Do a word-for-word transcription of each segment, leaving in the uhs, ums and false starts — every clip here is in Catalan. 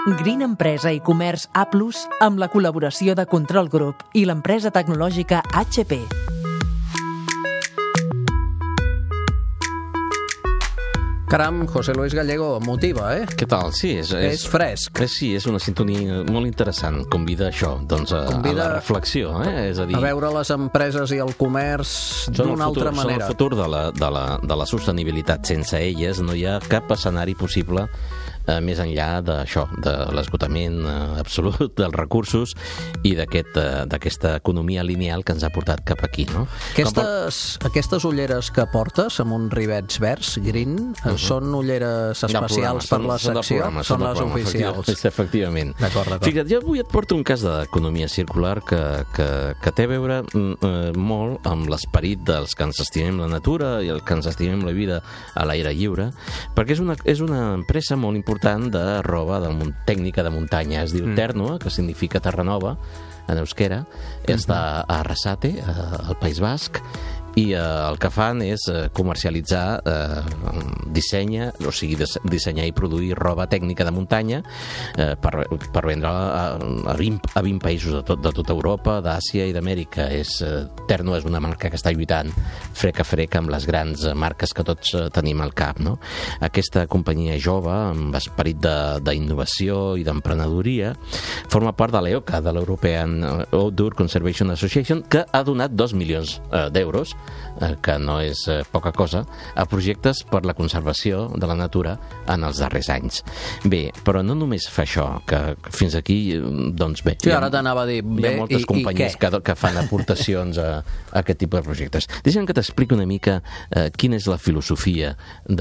Green Empresa i Comerç A plus, amb la col·laboració de Control Group i l'empresa tecnològica H P. Caram, José Luis Gallego, motiva, eh? Què tal? Sí, és... És, és fresc. És, sí, és una sintonia molt interessant. Convida això, doncs, a, Convida a la reflexió, eh? És a dir... A veure les empreses i el comerç d'una altra manera. Són el futur de la, de, la, de la sostenibilitat. Sense elles no hi ha cap escenari possible eh, més enllà d'això, de l'esgotament eh, absolut dels recursos i d'aquest, eh, d'aquesta economia lineal que ens ha portat cap aquí, no? Aquestes, per... aquestes ulleres que portes amb uns rivets verds, green, uh -huh. són ulleres especials per la són secció? Programa, són, són les programa, oficials. Efectivament. efectivament. D'acord, d'acord. Fixa't, jo avui et porto un cas d'economia circular que, que, que té a veure eh, molt amb l'esperit dels que ens estimem la natura i el que ens estimem la vida a l'aire lliure, perquè és una, és una empresa molt important de roba de tècnica de muntanya. Es diu mm. Ternua, que significa terra nova en euskera. Mm-hmm. Està a Arrasate, al País Basc, i eh, el que fan és eh, comercialitzar, eh, dissenya, o sigui, dissenyar i produir roba tècnica de muntanya eh, per, per vendre a, a, vint, a vint països de, tot, de tota Europa, d'Àsia i d'Amèrica. És, eh, Terno és una marca que està lluitant frec a frec amb les grans marques que tots eh, tenim al cap, no? Aquesta companyia jove, amb esperit d'innovació i d'emprenedoria, forma part de l'E O C A, de l'European Outdoor Conservation Association, que ha donat dos milions eh, d'euros, que no és poca cosa, a projectes per la conservació de la natura en els darrers anys. Bé, però no només fa això, que fins aquí, doncs bé... Sí, ara t'anava a dir, bé, hi ha moltes i, companyies i que, que fan aportacions a, a aquest tipus de projectes. Deixa'm que t'expliqui una mica eh, quina és la filosofia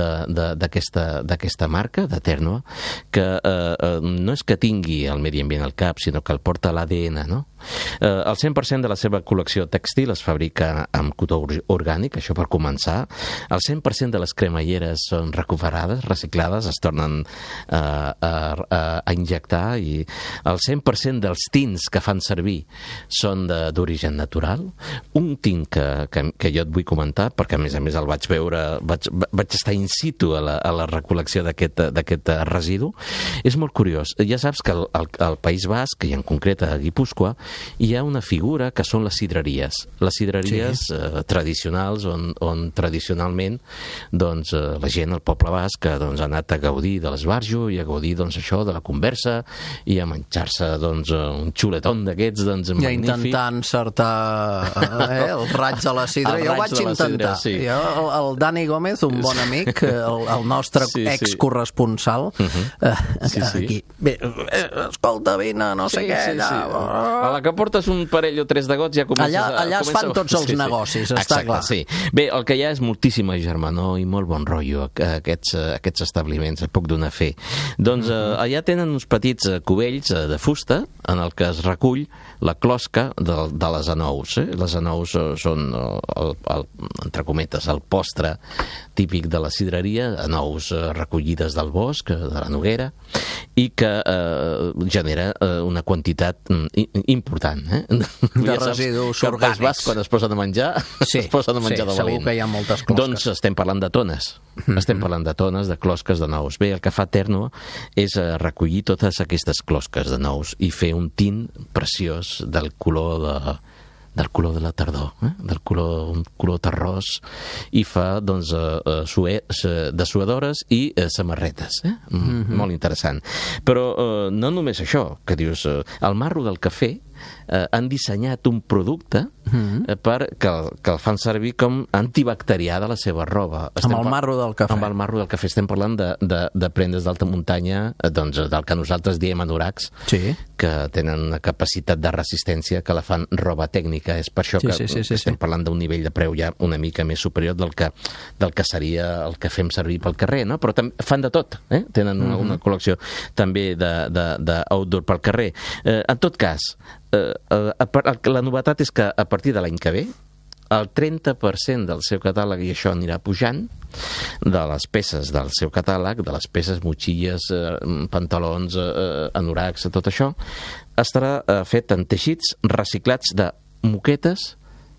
d'aquesta marca, de Ternua, que eh, eh, no és que tingui el medi ambient al cap, sinó que el porta a l'A D N, no? Eh, el cent per cent de la seva col·lecció tèxtil es fabrica amb cotó orgànic, això per començar. El cent per cent de les cremalleres són recuperades, reciclades, es tornen eh, a, a, a injectar, i el cent per cent dels tints que fan servir són d'origen natural. Un tint que, que, que jo et vull comentar, perquè a més a més el vaig veure, vaig, vaig estar in situ a la, a la recol·lecció d'aquest residu, és molt curiós. Ja saps que al, al, al País Basc, i en concret a Guipúscoa, hi ha una figura que són les sidreries. Les sidreries sí. eh, tradicionals, on, on tradicionalment doncs, eh, la gent, el poble basc, doncs, ha anat a gaudir de l'esbarjo i a gaudir, doncs, això, de la conversa, i a menjar-se, doncs, un xuletón d'aquests, doncs, magnífic. I a intentar encertar eh, el raig de la sidra. Jo ho vaig intentar. Sidra, sí. Jo, el, el Dani Gómez, un bon amic, el, el nostre sí, ex-corresponsal, sí. uh-huh. eh, sí, sí. aquí. Bé, eh, escolta, vine, no sé sí, què. Sí, sí. A la que portes un parell o tres de gots ja comences allà, allà a... es fan tots els sí, negocis, sí. està Exacte, clar. Sí. Bé, el que hi ha és moltíssima germanor i molt bon rotllo, aquests, aquests establiments, et puc donar fe. Doncs uh-huh. allà tenen uns petits cubells de fusta en el que es recull la closca de, de les anous. Eh? Les anous són, el, el, entre cometes, el postre típic de la sidreria, anous recollides del bosc, de la noguera, i que eh, genera eh, una quantitat important. Eh? De ja residus orgànics. Vas, quan es posen a menjar, sí, es posen a menjar sí, de segur valent. que hi ha moltes closques. Doncs estem parlant de tones. Mm-hmm. Estem parlant de tones, de closques de nous. Bé, el que fa Ternua és eh, recollir totes aquestes closques de nous i fer un tint preciós del color de... del color de la tardor, eh? del color, un color terrós, i fa doncs, uh, suer, dessuadores i uh, samarretes. Eh? Mm, mm-hmm. Molt interessant. Però uh, no només això, que dius, uh, al marro del cafè eh, han dissenyat un producte mm-hmm. eh, per, que, que el fan servir com antibacterià de la seva roba. Estem amb el marro del cafè. Amb el marro del cafè. Estem parlant de, de, de prendes d'alta muntanya, doncs, del que nosaltres diem anoracs, sí. que tenen una capacitat de resistència que la fan roba tècnica. És per això sí, que sí, sí, sí, estem sí. parlant d'un nivell de preu ja una mica més superior del que, del que seria el que fem servir pel carrer, no? Però també fan de tot, eh? Tenen una, una col·lecció també d'outdoor pel carrer. Eh, en tot cas, eh, eh, la novetat és que a partir de l'any que ve el trenta per cent del seu catàleg, i això anirà pujant, de les peces del seu catàleg, de les peces, motxilles, eh, pantalons, eh, anoracs, tot això, estarà eh, fet en teixits reciclats de moquetes,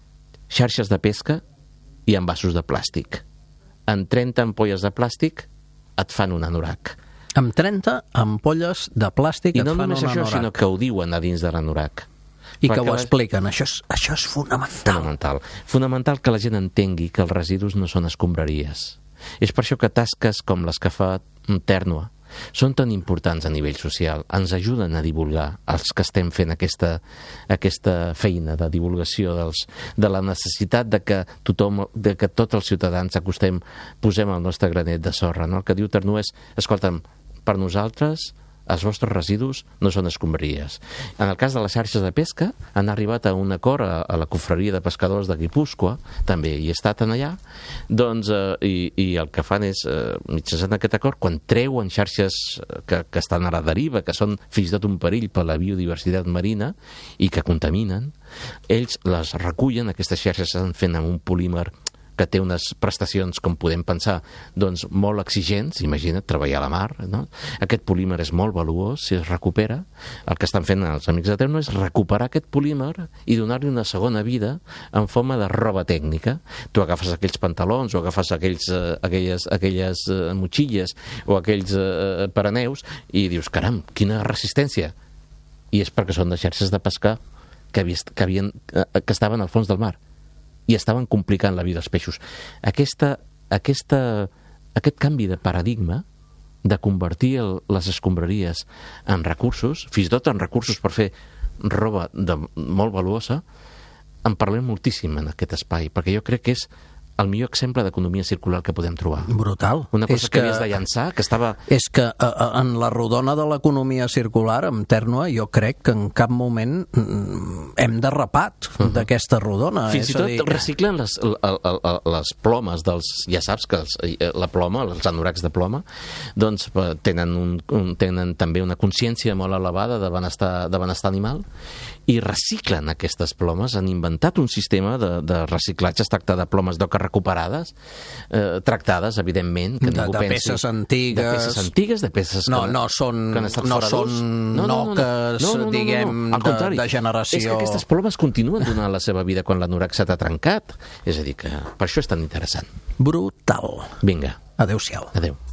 xarxes de pesca i envasos de plàstic. En trenta ampolles de plàstic et fan un anorac. Amb trenta ampolles de plàstic I et no fan un només això, anorac. sinó que ho diuen a dins de l'anorac. I que ho expliquen. Això és, això és fonamental. Fonamental. Fonamental que la gent entengui que els residus no són escombraries. És per això que tasques com les que fa Tèrnua són tan importants a nivell social, ens ajuden a divulgar els que estem fent aquesta, aquesta feina de divulgació dels, de la necessitat de que tothom, de que tots els ciutadans acostem, posem el nostre granet de sorra, no? El que diu Tèrnua és, escolta'm, per nosaltres els vostres residus no són escombraries. En el cas de les xarxes de pesca, han arribat a un acord a, a la confraria de pescadors de Guipúscoa, també hi he estat en allà, doncs, eh, i, i el que fan és, eh, mitjançant aquest acord, quan treuen xarxes que, que estan a la deriva, que són fins i tot un perill per la biodiversitat marina i que contaminen, ells les recullen, aquestes xarxes s'estan fent amb un polímer que té unes prestacions, com podem pensar, doncs molt exigents, imagina't, treballar a la mar, no? Aquest polímer és molt valuós, si es recupera. El que estan fent els amics de Tèrnua és recuperar aquest polímer i donar-li una segona vida en forma de roba tècnica. Tu agafes aquells pantalons o agafes aquells, eh, aquelles, aquelles eh, motxilles o aquells eh, paraneus i dius, caram, quina resistència! I és perquè són de xarxes de pescar que, havia, que, havien, eh, que estaven al fons del mar i estaven complicant la vida dels peixos. Aquesta, aquesta, aquest canvi de paradigma de convertir el, les escombraries en recursos, fins i tot en recursos per fer roba de, molt valuosa, en parlem moltíssim en aquest espai, perquè jo crec que és el millor exemple d'economia circular que podem trobar. Brutal. Una cosa és que, que havies de llançar, que estava... És que a, a, en la rodona de l'economia circular, amb Tèrnua, jo crec que en cap moment hem derrapat uh-huh. d'aquesta rodona. Fins i tot dir... reciclen les, les plomes dels... Ja saps que els, la ploma, els anoracs de ploma, doncs tenen, un, un, tenen també una consciència molt elevada de benestar, de benestar animal i reciclen aquestes plomes. Han inventat un sistema de, de reciclatge, es tracta de plomes d'oca recuperades, eh, tractades, evidentment, que de, ningú de pensi... peces antigues... De peces antigues, de peces no, que, no són, que han estat no fora són no, no, no, noques, no, no, no, diguem, no, no. de, de generació... És que aquestes plomes continuen donant la seva vida quan l'anorac s'ha trencat. És a dir, que per això és tan interessant. Brutal. Vinga. Adéu-siau. Adéu.